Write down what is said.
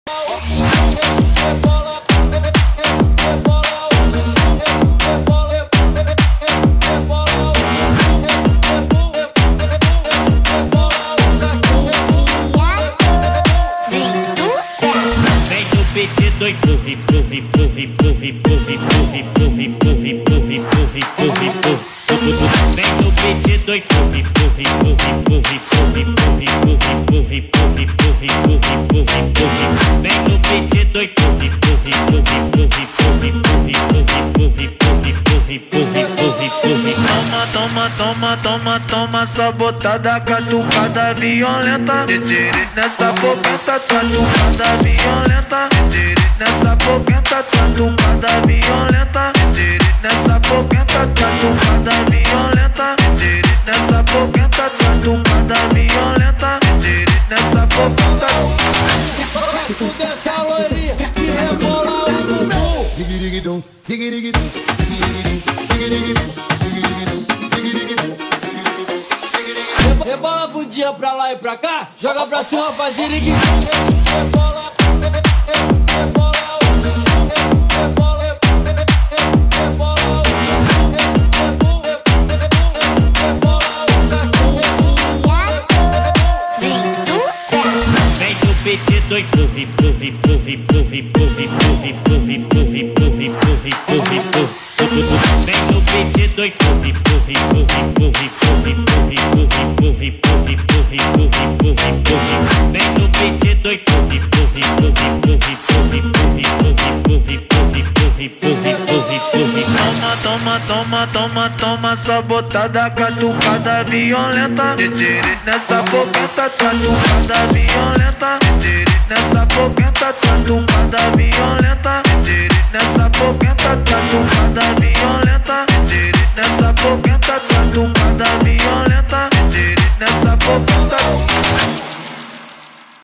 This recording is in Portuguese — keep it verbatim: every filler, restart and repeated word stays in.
Do empurre, empurre, empurre, empurre, empurre, empurre, empurre, empurre, empurre, empurre, empurre, empurre. Vem no beat do empurre, empurre, empurre, empurre, empurre, empurre, empurre, empurre, empurre, empurre, empurre, empurre. Vem no beat do empurre, empurre, empurre, empurre, empurre, empurre, empurre, empurre, empurre, empurre, empurre, empurre. Toma, toma, toma, toma, toma, sabotada, catucada violenta. Nessa boqueta, catucada violenta. Nessa boqueta, catucada violenta. Nessa boqueta, catucada violenta. Nessa boqueta, catucada violenta. Nessa boqueta. Tu dessa loirinha que rebola o bumbum. Zigirigidum, zigirigidum, zigirigidum, zigirigidum, zigirigidum, zigirigidum. Rebola a bundinha pra lá e pra cá. Joga pra cima, faz ziriguidum. Rebola, rebola. Do empurre, empurre, empurre, empurre, empurre, empurre, empurre, empurre, empurre, empurre, empurre, empurre. Vem no beat do empurre, empurre, empurre, empurre, empurre, empurre, empurre, empurre, empurre, empurre, empurre, empurre. Vem no beat do empurre, empurre, empurre, empurre, empurre, empurre, empurre, empurre, empurre, empurre, empurre, empurre. Toma, toma, toma, toma, toma, sabotada, catucada violenta. Nessa boqueta, catucada violenta. Nessa boqueta, catucada violenta.